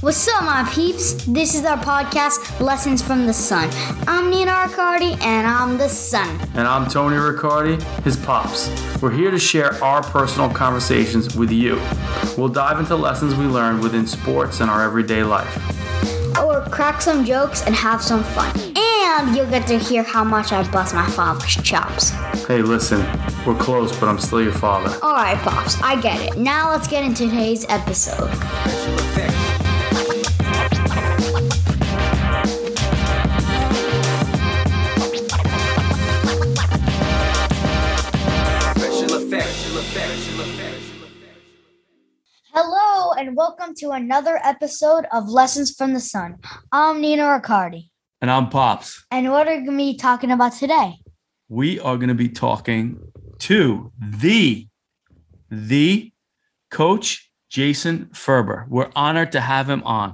What's up, my peeps? This is our podcast, Lessons from the Sun. I'm Nina Riccardi, and I'm the Sun. And I'm Tony Riccardi, his pops. We're here to share our personal conversations with you. We'll dive into lessons we learned within sports and our everyday life. Or crack some jokes and have some fun. And you'll get to hear how much I bust my father's chops. Hey, listen, we're close, but I'm still your father. All right, Pops, I get it. Now let's get into today's episode. Hello, and welcome to another episode of Lessons from the Sun. I'm Nina Riccardi. And I'm Pops. And what are we going to be talking about today? We are going to be talking to the Coach Jason Ferber. We're honored to have him on.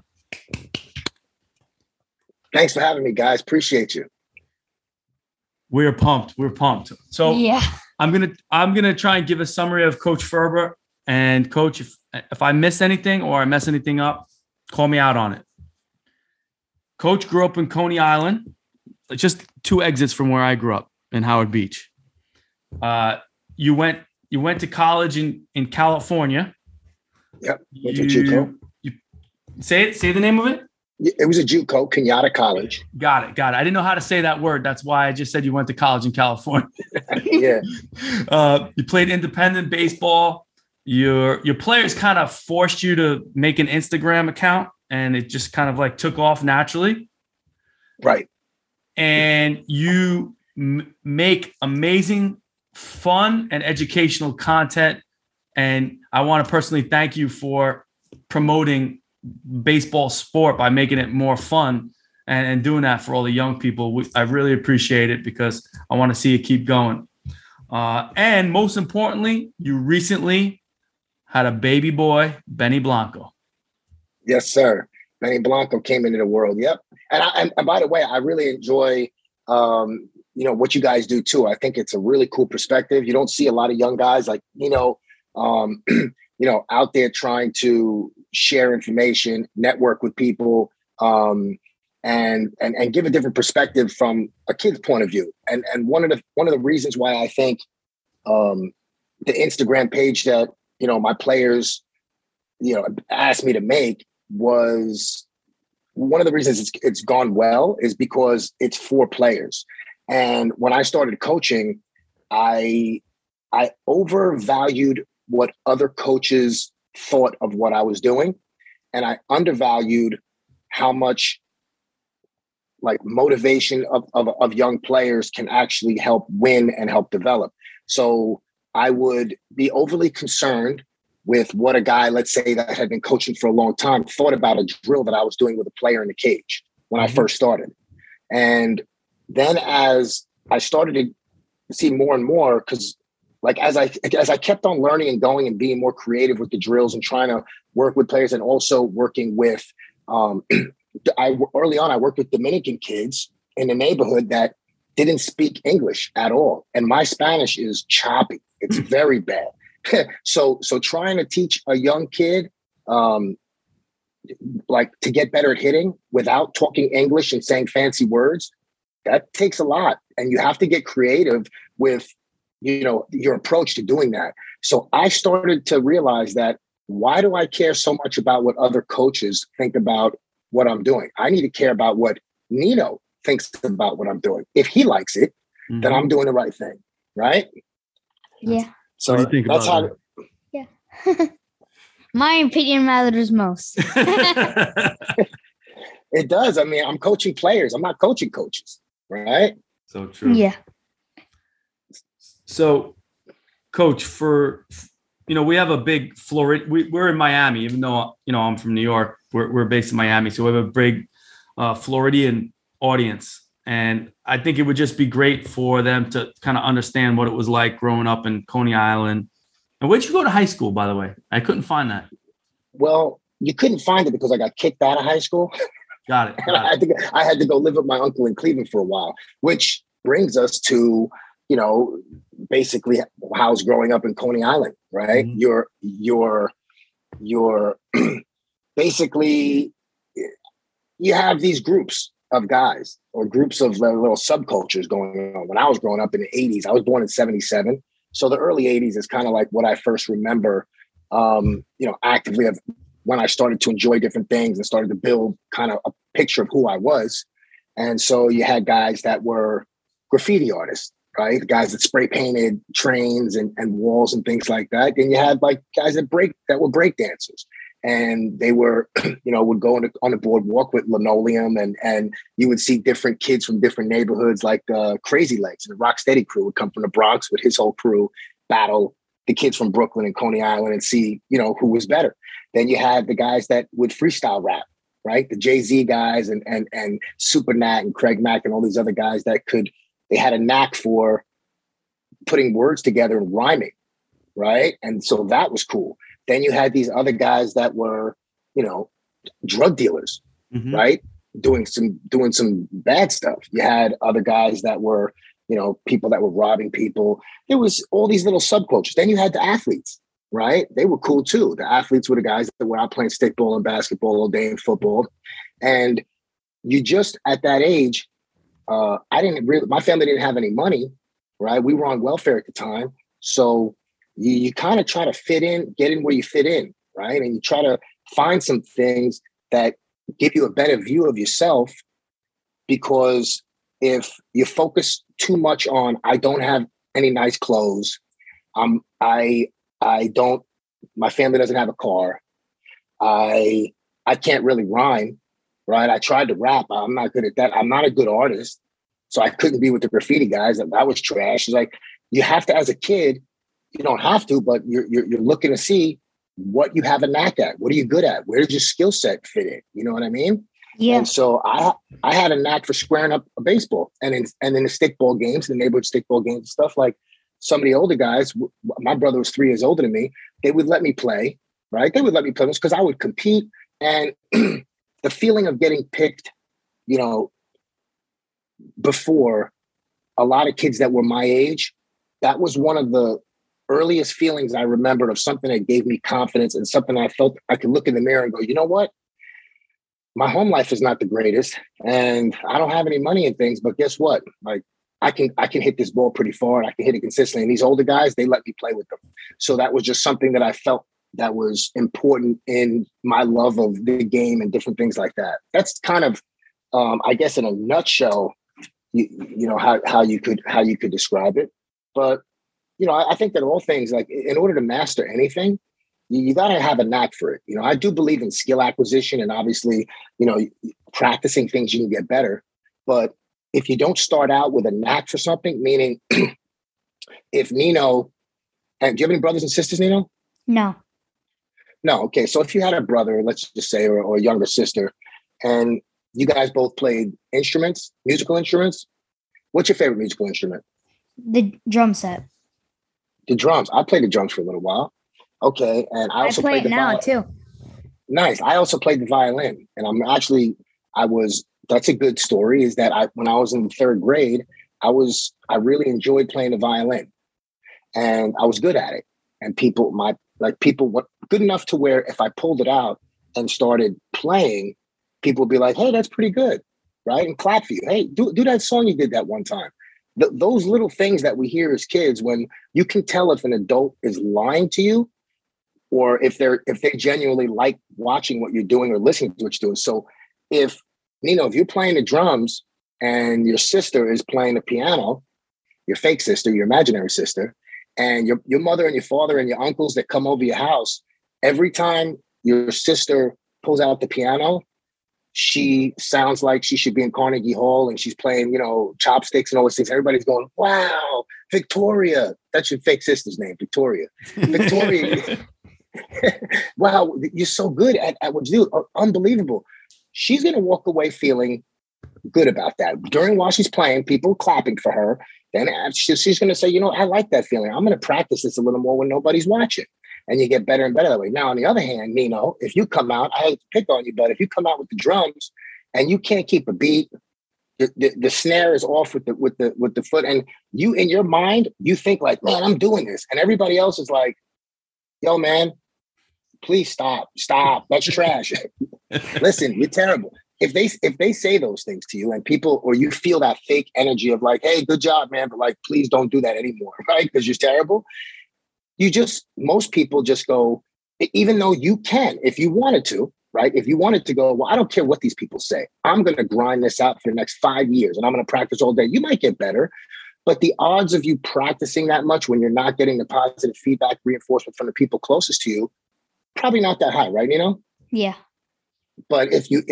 Thanks for having me, guys. Appreciate you. We're pumped. So yeah, I'm gonna try and give a summary of Coach Ferber. And Coach, if I miss anything or I mess anything up, call me out on it. Coach grew up in Coney Island, just 2 exits from where I grew up in Howard Beach. You went to college in California. Yep. Went to JUCO. Say the name of it. It was a JUCO, Kenyatta College. Got it. I didn't know how to say that word. That's why I just said you went to college in California. Yeah. You played independent baseball. Your players kind of forced you to make an Instagram account, and it just kind of like took off naturally. Right. And you make amazing, fun, and educational content. And I want to personally thank you for promoting baseball sport by making it more fun and doing that for all the young people. I really appreciate it because I want to see it keep going. And most importantly, you recently had a baby boy, Benny Blanco. Yes, sir. Benny Blanco came into the world. Yep. And by the way, I really enjoy, what you guys do too. I think it's a really cool perspective. You don't see a lot of young guys like, out there trying to share information, network with people, and give a different perspective from a kid's point of view. And one of the reasons why I think the Instagram page that my players asked me to make was one of the reasons it's gone well is because it's for players. And when I started coaching, I overvalued what other coaches thought of what I was doing. And I undervalued how much like motivation of young players can actually help win and help develop. So I would be overly concerned with what a guy, let's say that had been coaching for a long time, thought about a drill that I was doing with a player in the cage when I first started. And then as I started to see more and more, because like as I kept on learning and going and being more creative with the drills and trying to work with players and also working with, early on, I worked with Dominican kids in the neighborhood that didn't speak English at all. And my Spanish is choppy. It's very bad. So trying to teach a young kid, like to get better at hitting without talking English and saying fancy words, that takes a lot. And you have to get creative with your approach to doing that. So I started to realize that why do I care so much about what other coaches think about what I'm doing? I need to care about what Nino thinks about what I'm doing. If he likes it, then I'm doing the right thing. Right? Yeah. So what do you think that's about how. Yeah. My opinion matters most. It does. I mean, I'm coaching players. I'm not coaching coaches. Right? So true. Yeah. So, Coach, we have a big Florida. We're in Miami, even though I'm from New York. We're based in Miami, so we have a big Floridian audience, and I think it would just be great for them to kind of understand what it was like growing up in Coney Island. And where'd you go to high school, by the way? I couldn't find that. Well, you couldn't find it because I got kicked out of high school. Got it. I had to go live with my uncle in Cleveland for a while, which brings us to basically how I was growing up in Coney Island, right? Mm-hmm. You're basically you have these groups of guys or groups of little subcultures going on. When I was growing up in the 80s, I was born in 77. So the early 80s is kind of like what I first remember, actively of when I started to enjoy different things and started to build kind of a picture of who I was. And so you had guys that were graffiti artists, right? Guys that spray painted trains and walls and things like that. Then you had like guys that were break dancers. And they were, would go on the boardwalk with linoleum, and you would see different kids from different neighborhoods, like Crazy Legs and the Rocksteady crew would come from the Bronx with his whole crew, battle the kids from Brooklyn and Coney Island and see, who was better. Then you had the guys that would freestyle rap, right? The Jay-Z guys and Super Nat and Craig Mack and all these other guys they had a knack for putting words together and rhyming, right? And so that was cool. Then you had these other guys that were, drug dealers, right? Doing some bad stuff. You had other guys that were, people that were robbing people. There was all these little subcultures. Then you had the athletes, right? They were cool too. The athletes were the guys that were out playing stickball and basketball all day and football. And you just at that age, my family didn't have any money, right? We were on welfare at the time. So you kind of try to fit in, get in where you fit in, right? And you try to find some things that give you a better view of yourself, because if you focus too much on, I don't have any nice clothes, my family doesn't have a car, I can't really rhyme, right? I tried to rap. I'm not good at that. I'm not a good artist. So I couldn't be with the graffiti guys. That was trash. It's like, you have to, as a kid, you don't have to, but you're looking to see what you have a knack at. What are you good at? Where does your skill set fit in? You know what I mean? Yeah. And so I had a knack for squaring up a baseball and in the stickball games, the neighborhood stickball games and stuff. Like some of the older guys, my brother was 3 years older than me. They would let me play, right? They would let me play because I would compete. And the feeling of getting picked, before a lot of kids that were my age, that was one of the earliest feelings I remembered of something that gave me confidence and something I felt I could look in the mirror and go, you know what? My home life is not the greatest and I don't have any money and things, but guess what? Like I can hit this ball pretty far and I can hit it consistently. And these older guys, they let me play with them. So that was just something that I felt that was important in my love of the game and different things like that. That's kind of, I guess in a nutshell, how you could describe it. But I think that all things, like in order to master anything, you got to have a knack for it. I do believe in skill acquisition and obviously, practicing things, you can get better. But if you don't start out with a knack for something, meaning if Nino, and do you have any brothers and sisters, Nino? No. No. Okay. So if you had a brother, let's just say, or a younger sister, and you guys both played instruments, musical instruments, what's your favorite musical instrument? The drum set. The drums. I played the drums for a little while. Okay. And I also play it now too. Nice. I also played the violin. And that's a good story, is that when I was in the 3rd grade, I really enjoyed playing the violin and I was good at it. And people were good enough to where if I pulled it out and started playing, people would be like, hey, that's pretty good. Right. And clap for you. Hey, do that song you did that one time. Those little things that we hear as kids, when you can tell if an adult is lying to you or if they genuinely like watching what you're doing or listening to what you're doing. So if you're playing the drums and your sister is playing the piano, your fake sister, your imaginary sister, and your mother and your father and your uncles that come over your house, every time your sister pulls out the piano, she sounds like she should be in Carnegie Hall and she's playing, chopsticks and all those things. Everybody's going, wow, Victoria. That's your fake sister's name, Victoria. Victoria. Wow, you're so good at what you do. Unbelievable. She's going to walk away feeling good about that. While she's playing, people clapping for her. Then she's going to say, I like that feeling. I'm going to practice this a little more when nobody's watching. And you get better and better that way. Now, on the other hand, Nino, if you come out, I hate to pick on you, but if you come out with the drums and you can't keep a beat, the snare is off with the foot, and you in your mind, you think like, man, I'm doing this. And everybody else is like, yo, man, please stop. That's trash. Listen, you're terrible. if they say those things to you and people, or you feel that fake energy of like, hey, good job, man, but like, please don't do that anymore, right? Because you're terrible. Most people just go, even though you can, if you wanted to, right? If you wanted to go, well, I don't care what these people say. I'm going to grind this out for the next 5 years and I'm going to practice all day. You might get better, but the odds of you practicing that much when you're not getting the positive feedback, reinforcement from the people closest to you, probably not that high, right? Yeah. But if you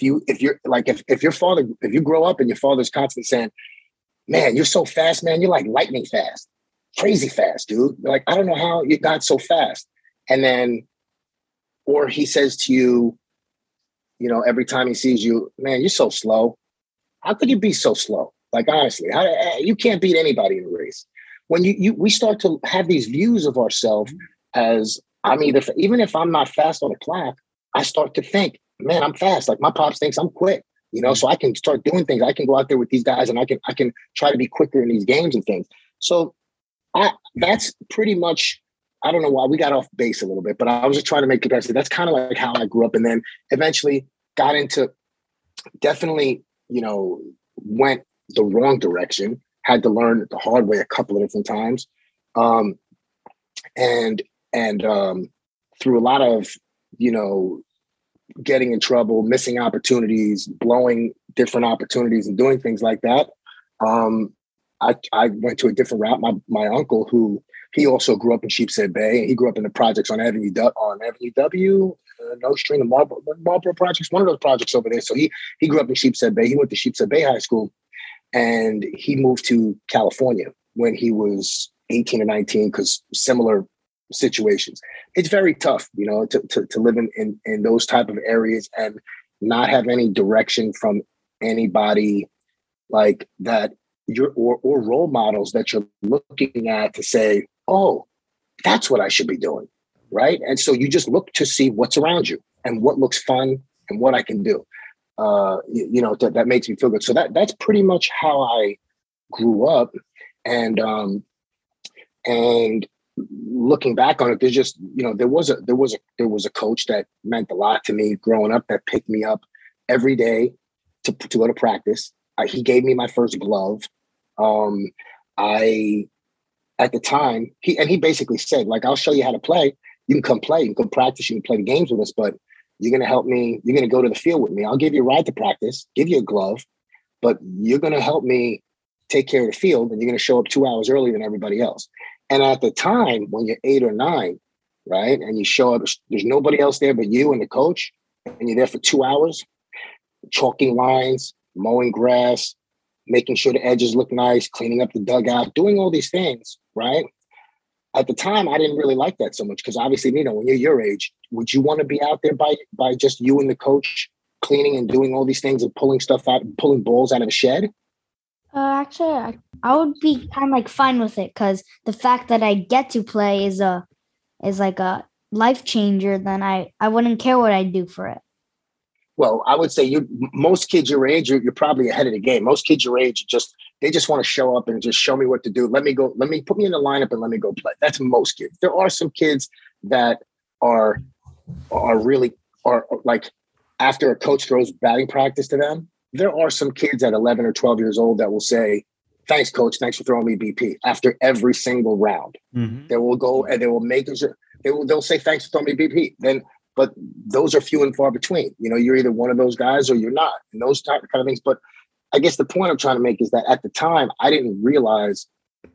grow up and your father's constantly saying, man, you're so fast, man, you're like lightning fast, crazy fast, dude. You're like, I don't know how you got so fast. And then, or he says to you, every time he sees you, man, you're so slow. How could you be so slow? Like, honestly, you can't beat anybody in a race. When we start to have these views of ourselves as even if I'm not fast on the clock, I start to think, man, I'm fast. Like my pops thinks I'm quick, so I can start doing things. I can go out there with these guys and I can try to be quicker in these games and things. So that's pretty much, I don't know why we got off base a little bit, but I was just trying to make comparison. That's kind of like how I grew up. And then eventually got into, definitely, went the wrong direction, had to learn it the hard way a couple of different times. And through a lot of, getting in trouble, missing opportunities, blowing different opportunities and doing things like that. I went to a different route. My uncle, he also grew up in Sheepshead Bay, and he grew up in the projects on Avenue W, No String, the Marlboro projects, one of those projects over there. So he grew up in Sheepshead Bay. He went to Sheepshead Bay High School, and he moved to California when he was 18 or 19 because similar situations. It's very tough, to live in those type of areas and not have any direction from anybody like that. Or role models that you're looking at to say, oh, that's what I should be doing, right? And so you just look to see what's around you and what looks fun and what I can do. That makes me feel good. So that's pretty much how I grew up. And looking back on it, there's just, there was a coach that meant a lot to me growing up that picked me up every day to go to practice. He gave me my first glove. At the time, he basically said, like, I'll show you how to play. You can come play, you can come practice, you can play the games with us, but you're going to help me. You're going to go to the field with me. I'll give you a ride to practice, give you a glove, but you're going to help me take care of the field, and you're going to show up 2 hours earlier than everybody else. And at the time, when you're 8 or 9, right, and you show up, there's nobody else there but you and the coach, and you're there for 2 hours, chalking lines, mowing grass, making sure the edges look nice, cleaning up the dugout, doing all these things, right? At the time, I didn't really like that so much because obviously, when you're your age, would you want to be out there by just you and the coach cleaning and doing all these things and pulling stuff out, pulling balls out of the shed? Actually, I would be kind of like fine with it because the fact that I get to play is like a life changer. Then I wouldn't care what I do for it. Well, I would say most kids your age, you're probably ahead of the game. Most kids your age they just want to show up and just show me what to do. Put me in the lineup and let me go play. That's most kids. There are some kids that are really like after a coach throws batting practice to them. There are some kids at 11 or 12 years old that will say, thanks, coach. Thanks for throwing me BP after every single round. Mm-hmm. They will go and they will they'll say, thanks for throwing me BP. But those are few and far between. You're either one of those guys or you're not, and those kind of things. But I guess the point I'm trying to make is that at the time, I didn't realize,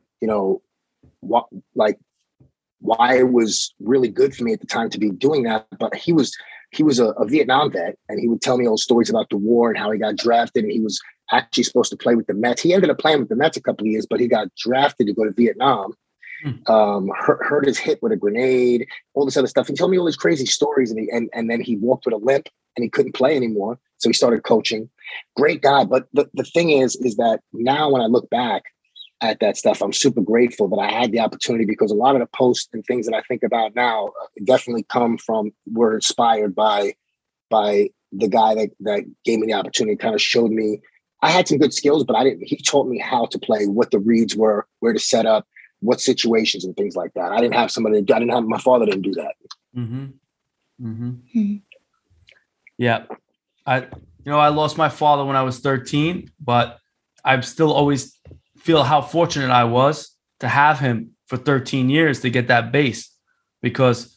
why it was really good for me at the time to be doing that. But he was a Vietnam vet, and he would tell me old stories about the war and how he got drafted, and he was actually supposed to play with the Mets. He ended up playing with the Mets a couple of years, but he got drafted to go to Vietnam. Hurt his hip with a grenade, all this other stuff. He told me all these crazy stories, and then he walked with a limp and he couldn't play anymore. So he started coaching. Great guy. But the thing is that now when I look back at that stuff, I'm super grateful that I had the opportunity, because a lot of the posts and things that I think about now definitely were inspired by the guy that gave me the opportunity, kind of showed me. I had some good skills, but he taught me how to play, what the reads were, where to set up, what situations and things like that. My father didn't do that. Mm-hmm. Mm-hmm. Mm-hmm. Yeah. I lost my father when I was 13, but I still always feel how fortunate I was to have him for 13 years to get that base, because,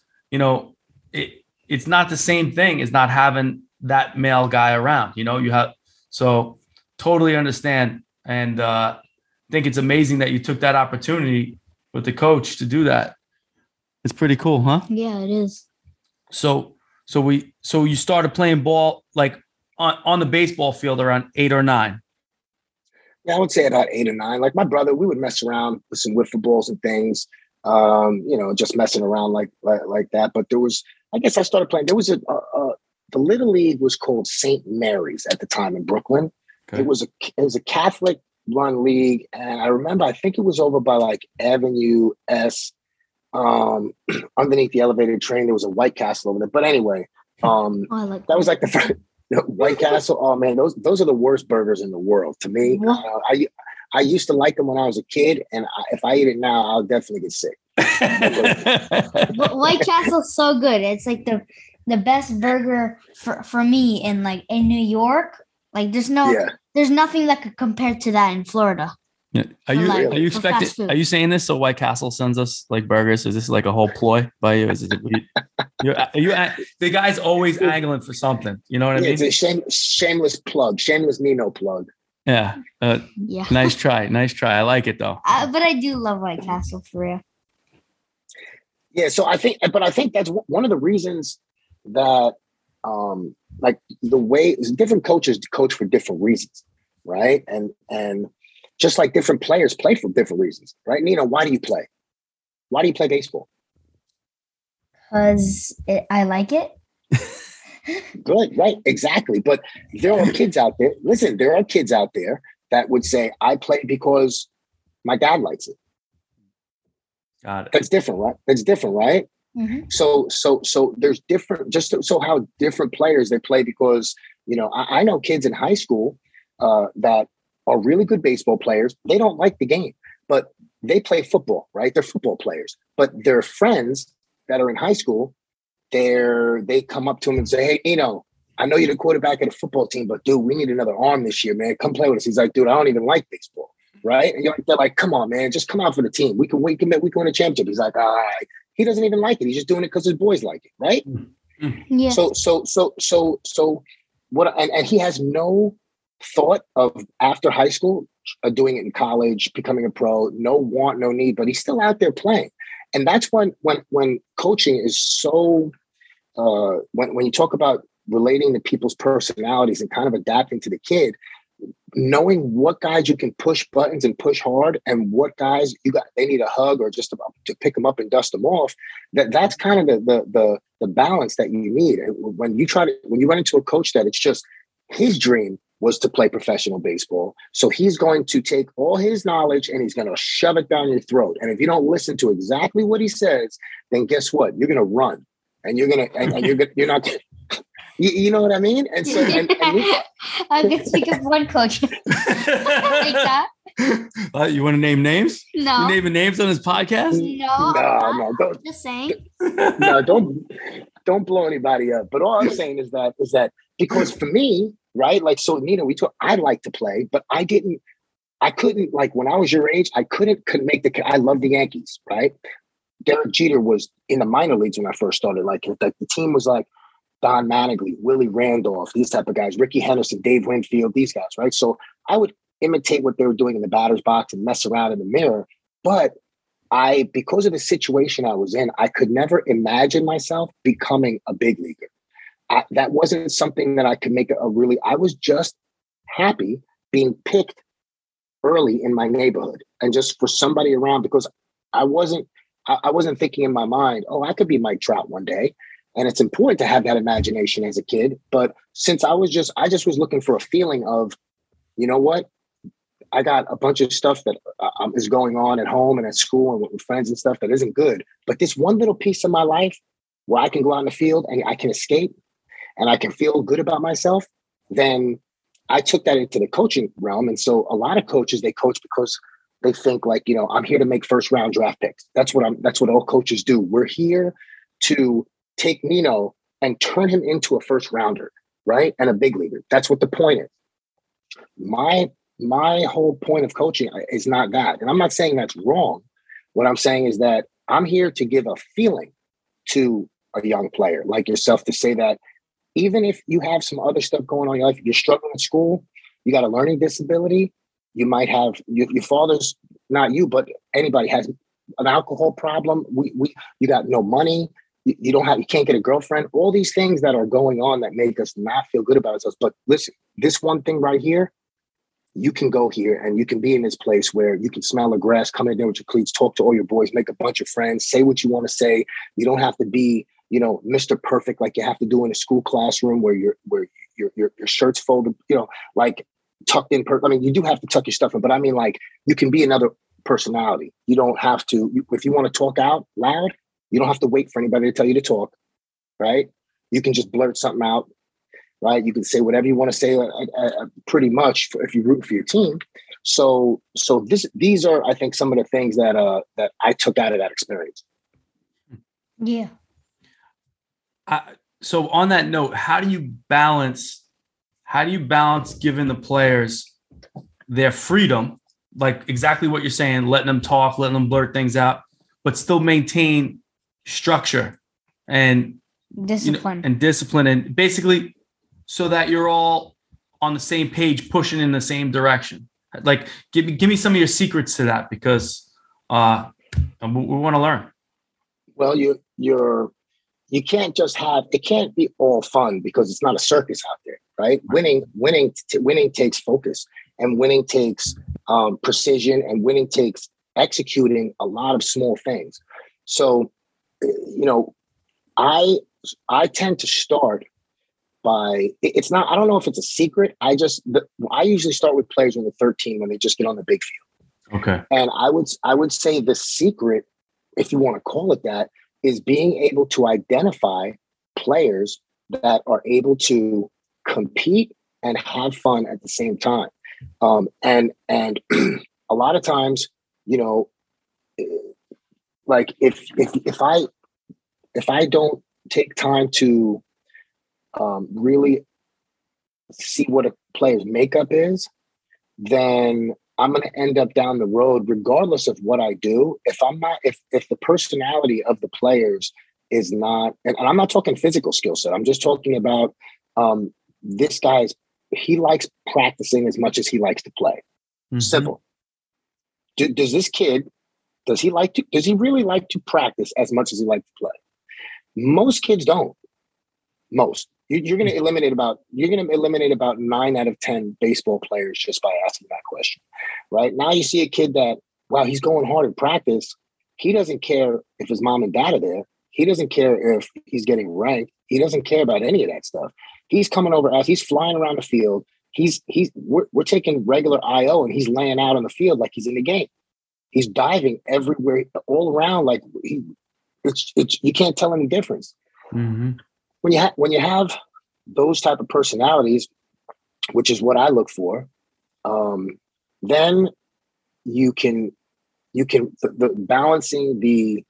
it's not the same thing as not having that male guy around. So totally understand. And think it's amazing that you took that opportunity with the coach to do that. It's pretty cool, huh? Yeah, it is. So you started playing ball like on the baseball field around 8 or 9. Yeah, I would say about 8 or 9. Like my brother, we would mess around with some wiffle balls and things, just messing around like that. But I guess I started playing. There was the Little League was called St. Mary's at the time in Brooklyn. Okay. It was a Catholic run league, and I remember I think it was over by like Avenue S. Underneath the elevated train, there was a White Castle over there. But anyway, that was like the first. White Castle, oh man, those are the worst burgers in the world to me. I used to like them when I was a kid, and if I eat it now, I'll definitely get sick. But White Castle's so good. It's like the best burger for me in New York. Like there's nothing that could compare to that in Florida. Yeah. Are you expecting? Are you saying this so White Castle sends us like burgers? Is this like a whole ploy by you? Is it? The guy's always angling for something. You know what I mean? It's a shameless plug, shameless Nino plug. Yeah. Yeah. Nice try. I like it though. But I do love White Castle for real. Yeah. So I think that's one of the reasons that, like the way different coaches coach for different reasons, right? And just like different players play for different reasons, right? Nino, why do you play? Why do you play baseball? Because I like it. Good, right? Exactly. But there are kids out there. Listen, there are kids out there that would say, I play because my dad likes it. Got it. That's different, right? That's different, right? Mm-hmm. So there's different, just so how different players they play, because, I know kids in high school that are really good baseball players. They don't like the game, but they play football, right? They're football players, but their friends that are in high school, they come up to him and say, hey, Nino, I know you're the quarterback of the football team, but dude, we need another arm this year, man. Come play with us. He's like, dude, I don't even like baseball. Right. And they're like, come on, man, just come out for the team. We can win a championship. He's like, all right. He doesn't even like it. He's just doing it because his boys like it. Right. Yeah. So what, and he has no thought of after high school, doing it in college, becoming a pro, no want, no need, but he's still out there playing. And that's when coaching is so, when you talk about relating to people's personalities and kind of adapting to the kid, knowing what guys you can push buttons and push hard, and what guys they need a hug or just to pick them up and dust them off. That's kind of the balance that you need. When you run into a coach that it's just his dream was to play professional baseball, so he's going to take all his knowledge and he's going to shove it down your throat. And if you don't listen to exactly what he says, then guess what? You're going to run, and you're not. You know what I mean? And so, I can speak of one coach like that. You want to name names? No. You naming names on this podcast? No. Don't. Just saying. No, don't blow anybody up. But all I'm saying is that because for me, right? Like, so Nina, I'd like to play, but I couldn't, like when I was your age, I couldn't make I love the Yankees, right? Derek Jeter was in the minor leagues when I first started. Like the team was like Don Mattingly, Willie Randolph, these type of guys, Ricky Henderson, Dave Winfield, these guys, right? So I would imitate what they were doing in the batter's box and mess around in the mirror. But because of the situation I was in, I could never imagine myself becoming a big leaguer. That wasn't something that I could make I was just happy being picked early in my neighborhood and just for somebody around, because I wasn't thinking in my mind, oh, I could be Mike Trout one day. And it's important to have that imagination as a kid. But since I just was looking for a feeling of, you know what, I got a bunch of stuff that is going on at home and at school and with friends and stuff that isn't good. But this one little piece of my life where I can go out in the field and I can escape and I can feel good about myself, then I took that into the coaching realm. And so a lot of coaches, they coach because they think like, I'm here to make first round draft picks. That's what all coaches do. We're here to take Nino and turn him into a first rounder. right? And a big leaguer. That's what the point is. My whole point of coaching is not that. And I'm not saying that's wrong. What I'm saying is that I'm here to give a feeling to a young player like yourself, to say that even if you have some other stuff going on in your life, you're struggling at school, you got a learning disability, you might have your father's, not you, but anybody has an alcohol problem. You got no money. You can't get a girlfriend. All these things that are going on that make us not feel good about ourselves. But listen, this one thing right here, you can go here and you can be in this place where you can smell the grass, come in there with your cleats, talk to all your boys, make a bunch of friends, say what you want to say. You don't have to be, Mr. Perfect like you have to do in a school classroom where your shirt's folded, like tucked in. You do have to tuck your stuff in, but I mean, like, you can be another personality. You don't have to, if you want to talk out loud, you don't have to wait for anybody to tell you to talk, right? You can just blurt something out. Right, you can say whatever you want to say, pretty much, if you root for your team. So these are, I think, some of the things that I took out of that experience. Yeah. So on that note, how do you balance giving the players their freedom, like exactly what you're saying, letting them talk, letting them blurt things out, but still maintain structure and discipline and basically, so that you're all on the same page, pushing in the same direction? Like, give me some of your secrets to that, because we want to learn. Well, you can't just it can't be all fun, because it's not a circus out there, right? Winning takes focus, and winning takes precision, and winning takes executing a lot of small things. So, I tend to start by, it's not, I don't know if it's a secret. I usually start with players when they're 13, when they just get on the big field. Okay. And I would say the secret, if you want to call it that, is being able to identify players that are able to compete and have fun at the same time. And a lot of times, like if I don't take time to really see what a player's makeup is, then I'm going to end up down the road, regardless of what I do. If the personality of the players is not, and I'm not talking physical skill set, I'm just talking about this guy's, he likes practicing as much as he likes to play. Mm-hmm. Simple. Does this kid, does he really like to practice as much as he likes to play? Most kids don't. Most. You're going to eliminate about 9 out of 10 baseball players just by asking that question, right? Now you see a kid that, wow, he's going hard in practice. He doesn't care if his mom and dad are there. He doesn't care if he's getting ranked. He doesn't care about any of that stuff. He's coming over as he's flying around the field. We're taking regular IO, and he's laying out on the field like he's in the game. He's diving everywhere, all around, like you can't tell any difference. Mm-hmm. When you have those type of personalities, which is what I look for, then you can the balancing the,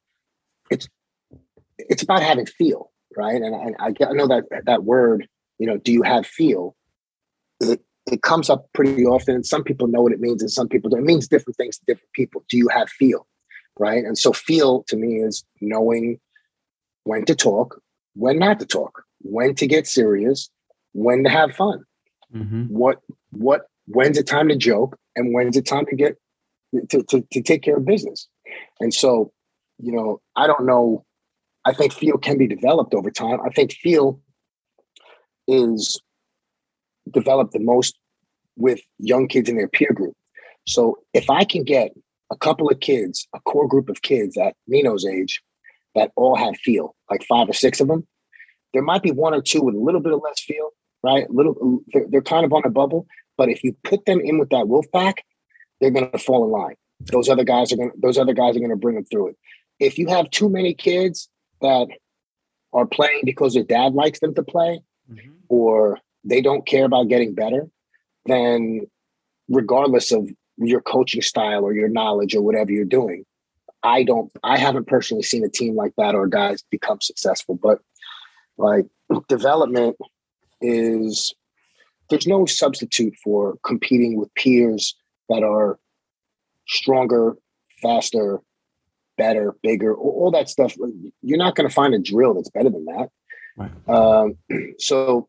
it's about having feel, right? And I know that word, do you have feel? It comes up pretty often. Some people know what it means, and some people don't. It means different things to different people. Do you have feel, right? And so feel to me is knowing when to talk, when not to talk, when to get serious, when to have fun. Mm-hmm. When's it time to joke, and when's it time to get to take care of business? And so, I don't know. I think feel can be developed over time. I think feel is developed the most with young kids in their peer group. So if I can get a couple of kids, a core group of kids at Nino's age that all have feel, like 5 or 6 of them, there might be 1 or 2 with a little bit of less feel, right? They're kind of on a bubble, but if you put them in with that wolf pack, they're going to fall in line. Those other guys are going to bring them through it. If you have too many kids that are playing because their dad likes them to play, mm-hmm. or they don't care about getting better, then regardless of your coaching style or your knowledge or whatever you're doing, I haven't personally seen a team like that or guys become successful. But like development, is there's no substitute for competing with peers that are stronger, faster, better, bigger, all that stuff. You're not going to find a drill that's better than that. Right. So,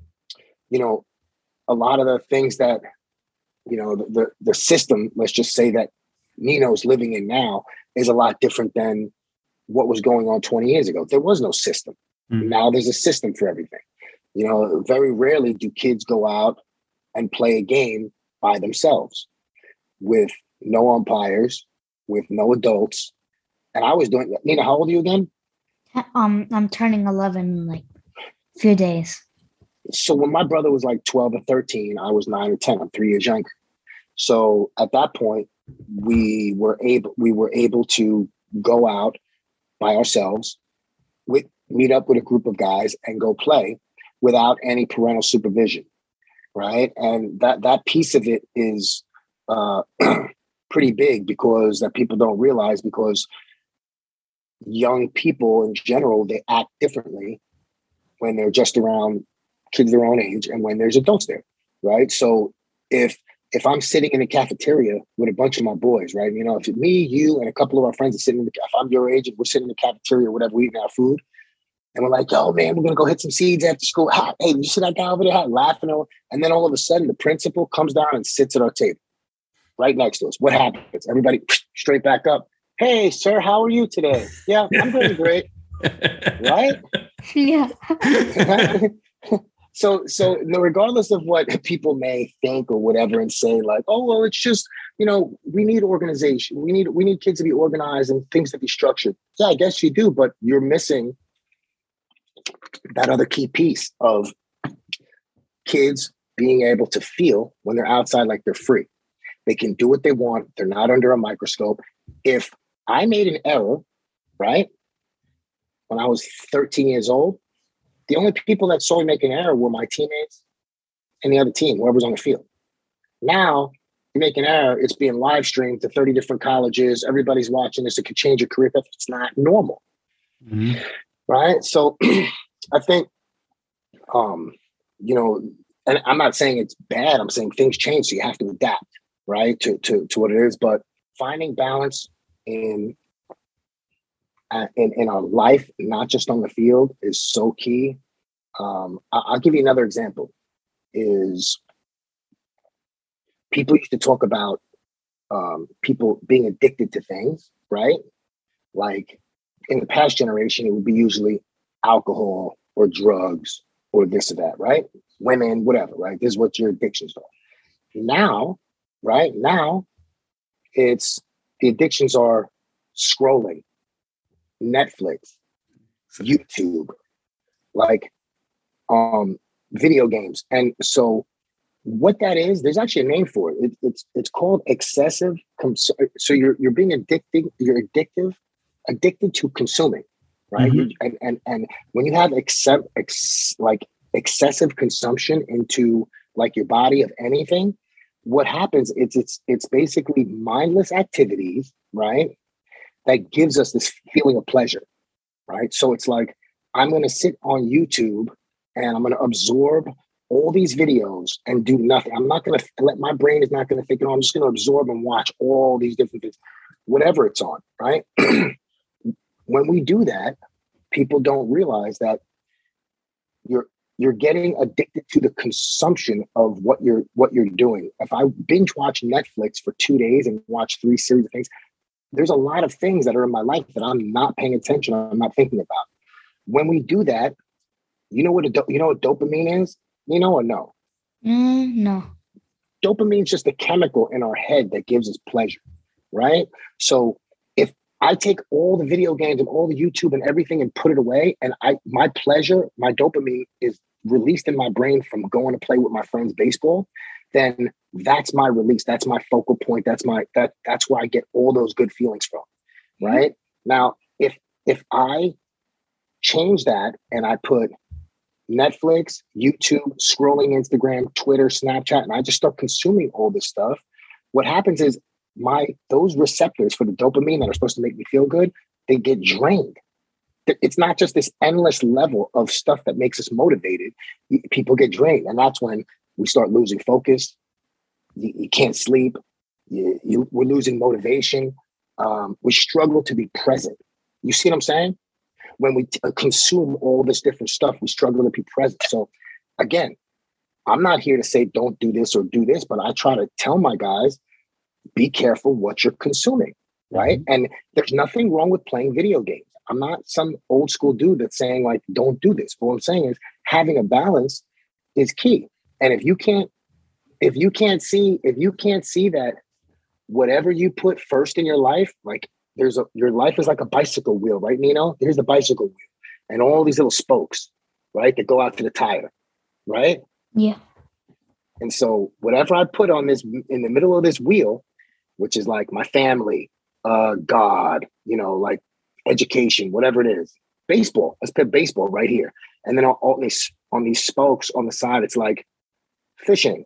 a lot of the things that, the system, let's just say that Nino's living in now, is a lot different than what was going on 20 years ago. There was no system. Mm-hmm. Now there's a system for everything. Very rarely do kids go out and play a game by themselves with no umpires, with no adults. And I was doing that. Nina, how old are you again? I'm turning 11 in like a few days. So when my brother was like 12 or 13, I was 9 or 10. I'm 3 years younger. So at that point, we were able to go out by ourselves, meet up with a group of guys and go play without any parental supervision, right? And that piece of it is pretty big because that people don't realize, because young people in general, they act differently when they're just around kids their own age and when there's adults there, right? So if I'm sitting in a cafeteria with a bunch of my boys, right? If me, you, and a couple of our friends are sitting if I'm your age and we're sitting in the cafeteria or whatever, we're eating our food, and we're like, "Yo, man, we're gonna go hit some seeds after school. Hey, you see that guy over there?" Laughing, and then all of a sudden, the principal comes down and sits at our table, right next to us. What happens? Everybody straight back up. "Hey, sir, how are you today?" "Yeah, I'm doing great." Right? Yeah. So regardless of what people may think or whatever and say, like, "Oh, well, it's just, we need organization. We need kids to be organized and things to be structured." Yeah, I guess you do, but you're missing that other key piece of kids being able to feel when they're outside like they're free. They can do what they want. They're not under a microscope. If I made an error, right, when I was 13 years old, the only people that saw me make an error were my teammates and the other team, whoever's on the field. Now, you make an error, it's being live streamed to 30 different colleges. Everybody's watching this. It could change your career. It's not normal. Mm-hmm. Right? So I think, and I'm not saying it's bad. I'm saying things change, so you have to adapt, right, to what it is. But finding balance in our life, not just on the field, is so key. I'll give you another example. Is people used to talk about people being addicted to things, right? Like in the past generation, it would be usually alcohol or drugs or this or that, right? Women, whatever, right? This is what your addictions are. Now, right? Now, it's the addictions are scrolling, Netflix, YouTube, like video games. And so what that is, there's actually a name for it. It's called excessive. So you're being addicted. You're addicted to consuming, right? Mm-hmm. And when you have excessive consumption into like your body of anything, what happens? It's basically mindless activities, right? That gives us this feeling of pleasure, right? So it's like, I'm going to sit on YouTube and I'm going to absorb all these videos and do nothing. I'm not going to my brain is not going to think, I'm just going to absorb and watch all these different things, whatever it's on, right? When we do that, people don't realize that you're getting addicted to the consumption of what you're doing. If I binge watch Netflix for 2 days and watch 3 series of things, there's a lot of things that are in my life that I'm not paying attention, I'm not thinking about. When we do that, you know what dopamine is? You know or no? No. Dopamine is just a chemical in our head that gives us pleasure, right? So if I take all the video games and all the YouTube and everything and put it away, and my pleasure, my dopamine is released in my brain from going to play with my friends baseball, then that's my release. That's my focal point. That's where I get all those good feelings from, right? Now, if I change that and I put Netflix, YouTube, scrolling Instagram, Twitter, Snapchat, and I just start consuming all this stuff, what happens is those receptors for the dopamine that are supposed to make me feel good, they get drained. it's not just this endless level of stuff that makes us motivated. People get drained. And that's when we start losing focus. You can't sleep. We're losing motivation. We struggle to be present. You see what I'm saying? When we consume all this different stuff, we struggle to be present. So again, I'm not here to say don't do this or do this, but I try to tell my guys, be careful what you're consuming, right? Mm-hmm. And there's nothing wrong with playing video games. I'm not some old school dude that's saying like, don't do this. What I'm saying is having a balance is key. And if you can't see that whatever you put first in your life, like your life is like a bicycle wheel, right, Nino? Here's the bicycle wheel and all these little spokes, right, that go out to the tire, right? Yeah. And so whatever I put on this in the middle of this wheel, which is like my family, God, like education, whatever it is, baseball. Let's put baseball right here. And then on these spokes on the side, it's like fishing.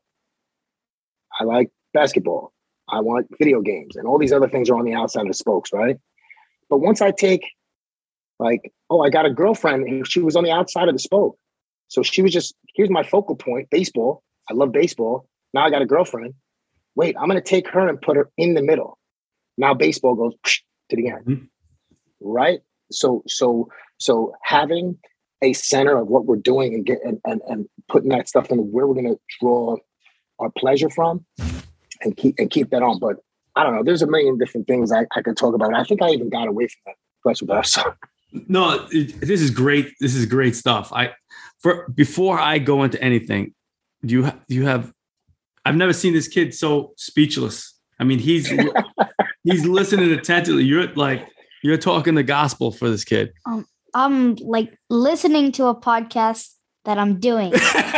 I like basketball. I want video games, and all these other things are on the outside of the spokes, right? But once I take like, I got a girlfriend and she was on the outside of the spoke. So she was just, here's my focal point, baseball. I love baseball. Now I got a girlfriend. Wait, I'm going to take her and put her in the middle. Now baseball goes to the end, mm-hmm. Right? So having a center of what we're doing and putting that stuff in where we're going to draw our pleasure from and keep that on. But I don't know. There's a million different things I could talk about. I think I even got away from that question, but I'm sorry. No, this is great. This is great stuff. Before I go into anything, do you have? I've never seen this kid so speechless. I mean, he's listening attentively. You're talking the gospel for this kid. I'm like listening to a podcast that I'm doing.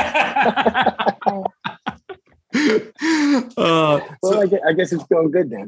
I guess it's going good then.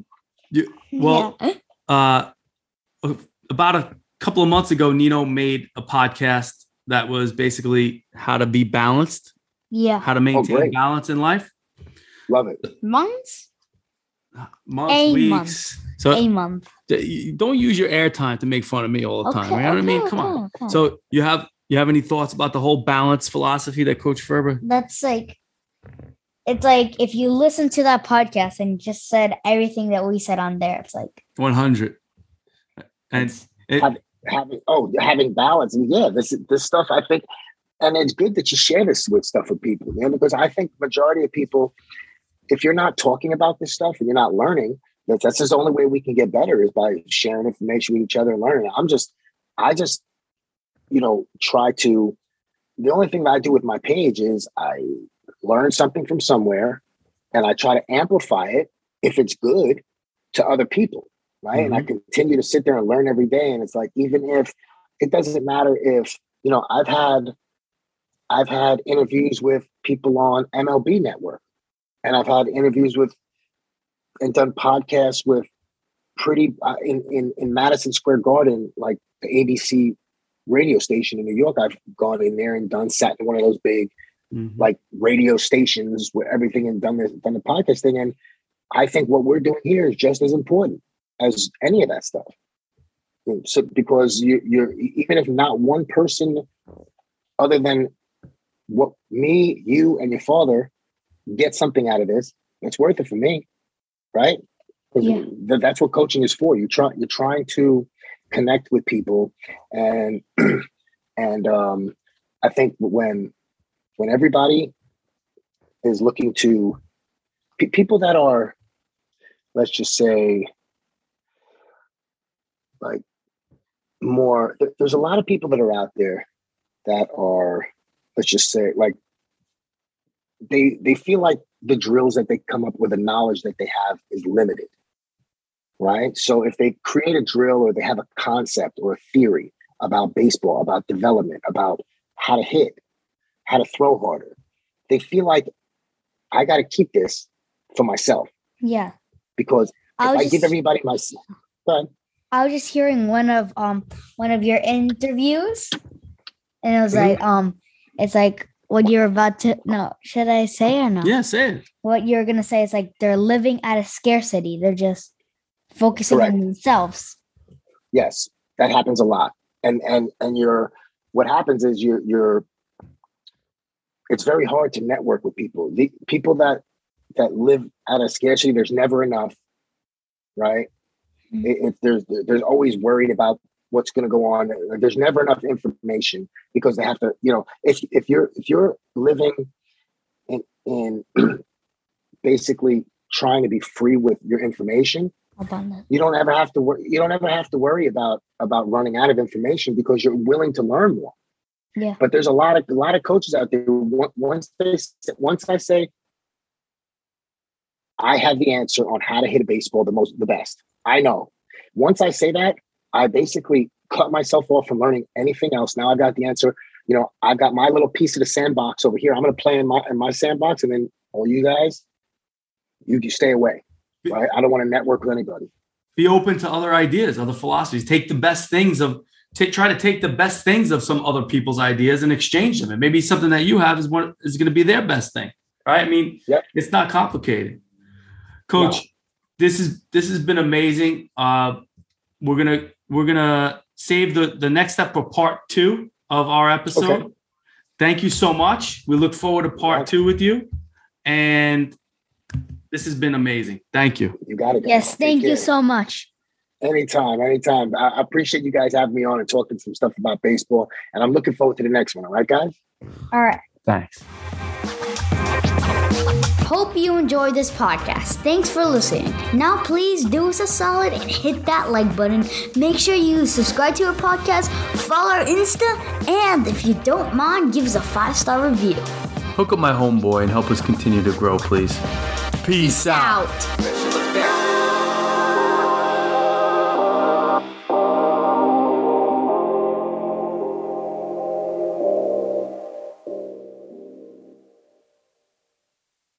About a couple of months ago, Nino made a podcast that was basically how to be balanced. Yeah. How to maintain balance in life. Love it. Months, weeks. Month. So a month. Don't use your airtime to make fun of me all the time. You know what I mean? Come on. Okay. So you have any thoughts about the whole balance philosophy that Coach Ferber? That's like, it's like if you listen to that podcast and just said everything that we said on there, it's like 100. And having balance. And yeah, this stuff, I think, and it's good that you share this with people, because I think the majority of people, if you're not talking about this stuff and you're not learning, that's just the only way we can get better is by sharing information with each other and learning. I just try to, the only thing that I do with my page is I learn something from somewhere and I try to amplify it if it's good to other people. Right. Mm-hmm. And I continue to sit there and learn every day. And it's like, even if it doesn't matter if, I've had interviews with people on MLB Network, and I've had interviews with and done podcasts with in Madison Square Garden, like the ABC radio station in New York. I've gone in there and sat in one of those big like radio stations where everything and done the podcast thing. And I think what we're doing here is just as important as any of that stuff. So because you're even if not one person other than what me, you, and your father get something out of this, it's worth it for me, right? Yeah. That's what coaching is for. You're trying to connect with people, and I think when everybody is looking to people that are, let's just say, like more, there's a lot of people that are out there that are, let's just say, like they feel like the drills that they come up with, the knowledge that they have is limited, right? So if they create a drill or they have a concept or a theory about baseball, about development, about how to hit, how to throw harder, they feel like I got to keep this for myself. Yeah. Because if I give everybody my, go ahead. I was just hearing one of your interviews, and it was like, it's like what you're about to, no, should I say or no? Yeah, say it. What you're going to say is like, they're living at a scarcity. They're just focusing on themselves. Yes, that happens a lot. and you're, what happens is it's very hard to network with people. The people that live out of scarcity, there's never enough, right? Mm-hmm. There's always worried about what's going to go on. There's never enough information because they have to, if you're living in basically trying to be free with your information, you don't ever have to worry about running out of information because you're willing to learn more. Yeah. But there's a lot of coaches out there. Once I say I have the answer on how to hit a baseball the best, I know. Once I say that, I basically cut myself off from learning anything else. Now I've got the answer. I've got my little piece of the sandbox over here. I'm going to play in my sandbox, and then all you guys, you stay away. Right? I don't want to network with anybody. Be open to other ideas, other philosophies. Take the best things try to take the best things of some other people's ideas and exchange them. And maybe something that you have is going to be their best thing, right? I mean, It's not complicated. Coach, This has been amazing. We're gonna save the next step for part 2 of our episode. Okay. Thank you so much. We look forward to part 2 with you. And this has been amazing. Thank you. You got it. Yes, thank you so much. Anytime. I appreciate you guys having me on and talking some stuff about baseball. And I'm looking forward to the next one. All right, guys? All right. Thanks. Hope you enjoyed this podcast. Thanks for listening. Now please do us a solid and hit that like button. Make sure you subscribe to our podcast, follow our Insta, and if you don't mind, give us a 5-star review. Hook up my homeboy and help us continue to grow, please. Peace out.